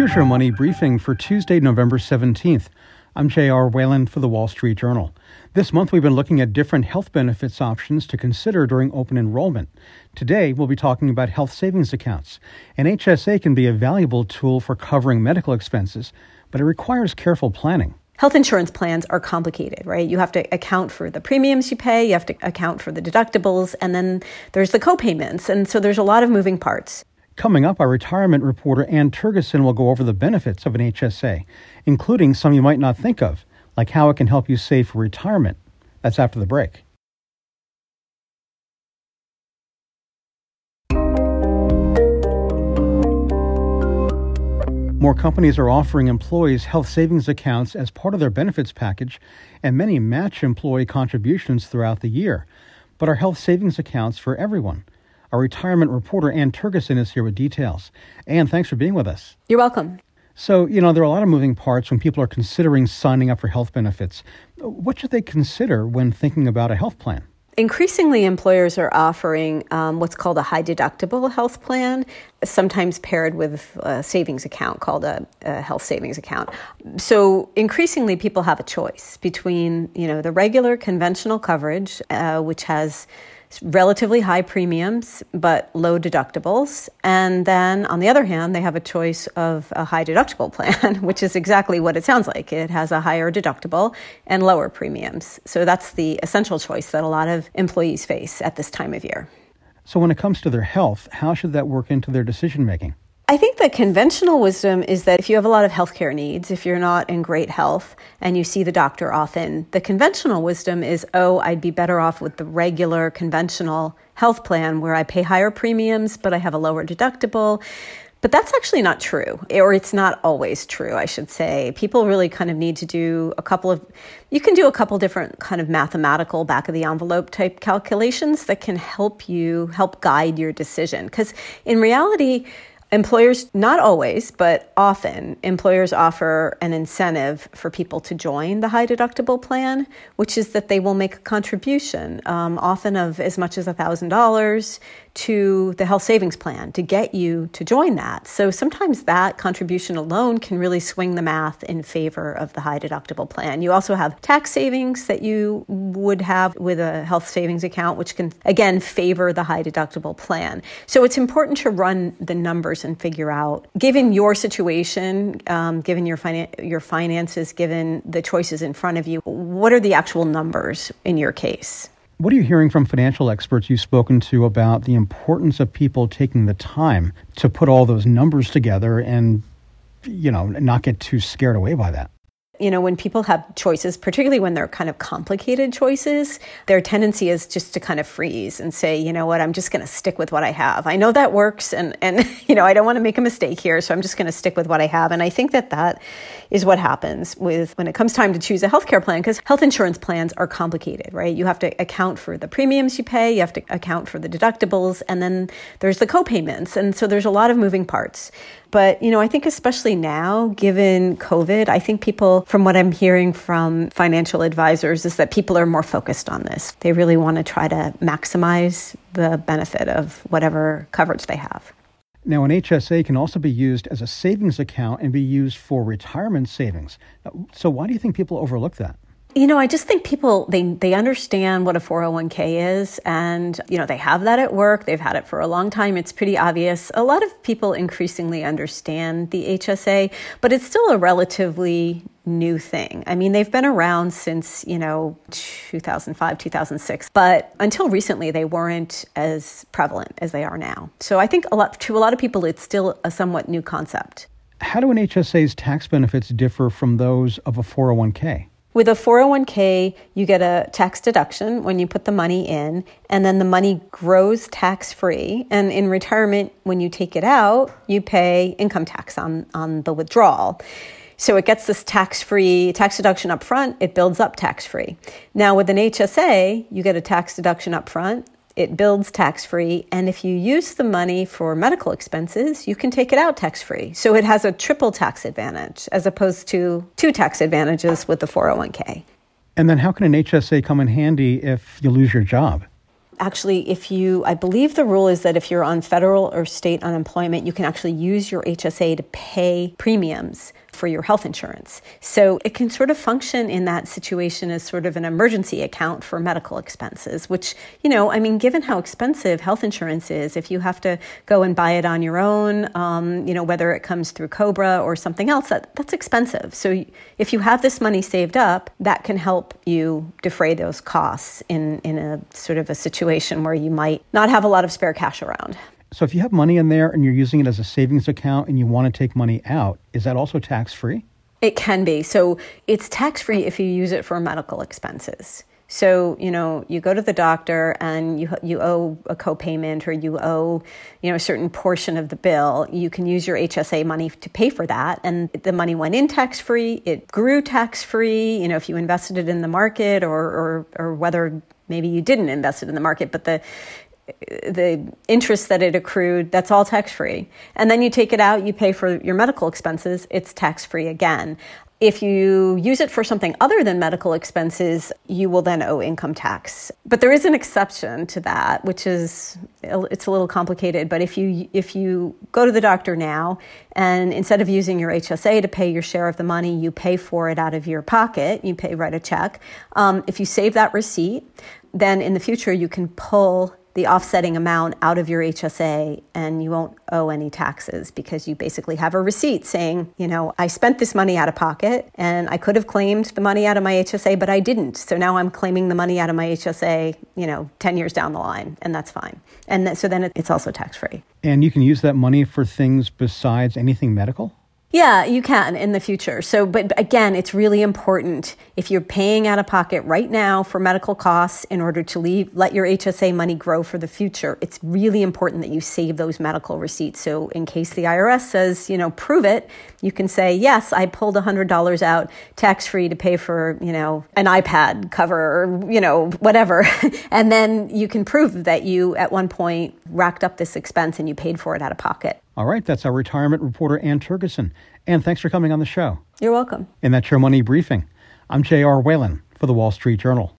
Here's your money briefing for Tuesday, November 17th. I'm J.R. Whalen for the Wall Street Journal. This month, we've been looking at different health benefits options to consider during open enrollment. Today, we'll be talking about health savings accounts. An HSA can be a valuable tool for covering medical expenses, but it requires careful planning. Health insurance plans are complicated, right? You have to account for the premiums you pay, you have to account for the deductibles, and then there's the co-payments. And so there's a lot of moving parts. Coming up, our retirement reporter Ann Turgeson will go over the benefits of an HSA, including some you might not think of, like how it can help you save for retirement. That's after the break. More companies are offering employees health savings accounts as part of their benefits package, and many match employee contributions throughout the year. But are health savings accounts for everyone? Our retirement reporter, Ann Turgeson, is here with details. Ann, thanks for being with us. You're welcome. So, there are a lot of moving parts when people are considering signing up for health benefits. What should they consider when thinking about a health plan? Increasingly, employers are offering what's called a high deductible health plan, sometimes paired with a savings account called a health savings account. So increasingly, people have a choice between, the regular conventional coverage, which has relatively high premiums but low deductibles. And then on the other hand, they have a choice of a high deductible plan, which is exactly what it sounds like. It has a higher deductible and lower premiums. So that's the essential choice that a lot of employees face at this time of year. So when it comes to their health, how should that work into their decision making? I think the conventional wisdom is that if you have a lot of healthcare needs, if you're not in great health and you see the doctor often, the conventional wisdom is, I'd be better off with the regular conventional health plan where I pay higher premiums, but I have a lower deductible. But that's actually not true, or it's not always true, I should say. People really kind of need to do you can do a couple different kind of mathematical back of the envelope type calculations that can help guide your decision. Because in reality, employers, not always, but often, employers offer an incentive for people to join the high deductible plan, which is that they will make a contribution, often of as much as $1,000 to the health savings plan to get you to join that. So sometimes that contribution alone can really swing the math in favor of the high deductible plan. You also have tax savings that you would have with a health savings account, which can, again, favor the high deductible plan. So it's important to run the numbers and figure out, given your situation, given your finances, given the choices in front of you, what are the actual numbers in your case? What are you hearing from financial experts you've spoken to about the importance of people taking the time to put all those numbers together and, not get too scared away by that? When people have choices, particularly when they're kind of complicated choices, their tendency is just to kind of freeze and say, you know what, I'm just going to stick with what I have. I know that works and I don't want to make a mistake here, so I'm just going to stick with what I have. And I think that is what happens when it comes time to choose a healthcare plan, because health insurance plans are complicated, right? You have to account for the premiums you pay, you have to account for the deductibles, and then there's the co-payments. And so there's a lot of moving parts. But, I think especially now, given COVID, I think people, from what I'm hearing from financial advisors, is that people are more focused on this. They really want to try to maximize the benefit of whatever coverage they have. Now, an HSA can also be used as a savings account and be used for retirement savings. So why do you think people overlook that? I just think people, they understand what a 401k is, and, they have that at work. They've had it for a long time. It's pretty obvious. A lot of people increasingly understand the HSA, but it's still a relatively new thing. I mean, they've been around since, 2005, 2006, but until recently, they weren't as prevalent as they are now. So I think to a lot of people, it's still a somewhat new concept. How do an HSA's tax benefits differ from those of a 401k? With a 401k, you get a tax deduction when you put the money in, and then the money grows tax-free. And in retirement, when you take it out, you pay income tax on the withdrawal. So it gets this tax deduction up front, it builds up tax-free. Now with an HSA, you get a tax deduction up front, it builds tax-free, and if you use the money for medical expenses, you can take it out tax-free. So it has a triple tax advantage as opposed to two tax advantages with the 401k. And then how can an HSA come in handy if you lose your job? Actually, I believe the rule is that if you're on federal or state unemployment, you can actually use your HSA to pay premiums for your health insurance. So it can sort of function in that situation as sort of an emergency account for medical expenses, which, given how expensive health insurance is, if you have to go and buy it on your own, whether it comes through COBRA or something else, that's expensive. So if you have this money saved up, that can help you defray those costs in a sort of a situation where you might not have a lot of spare cash around. So if you have money in there and you're using it as a savings account and you want to take money out, is that also tax-free? It can be. So it's tax-free if you use it for medical expenses. So, you go to the doctor and you owe a copayment or you owe, a certain portion of the bill. You can use your HSA money to pay for that. And the money went in tax-free. It grew tax-free, if you invested it in the market or whether maybe you didn't invest it in the market, but the interest that it accrued, that's all tax-free. And then you take it out, you pay for your medical expenses, it's tax-free again. If you use it for something other than medical expenses, you will then owe income tax. But there is an exception to that, which is, it's a little complicated. But if you go to the doctor now, and instead of using your HSA to pay your share of the money, you pay for it out of your pocket, write a check. If you save that receipt, then in the future you can pull the offsetting amount out of your HSA and you won't owe any taxes because you basically have a receipt saying, I spent this money out of pocket and I could have claimed the money out of my HSA, but I didn't. So now I'm claiming the money out of my HSA, 10 years down the line, and that's fine. And so then it's also tax-free. And you can use that money for things besides anything medical? Yeah, you can in the future. So, but again, it's really important if you're paying out of pocket right now for medical costs in order to let your HSA money grow for the future. It's really important that you save those medical receipts. So in case the IRS says, prove it, you can say, yes, I pulled $100 out tax-free to pay for, an iPad cover or, whatever. And then you can prove that you at one point racked up this expense and you paid for it out of pocket. All right, that's our retirement reporter, Ann Tergeson. Ann, thanks for coming on the show. You're welcome. And that's your Money Briefing. I'm J.R. Whalen for the Wall Street Journal.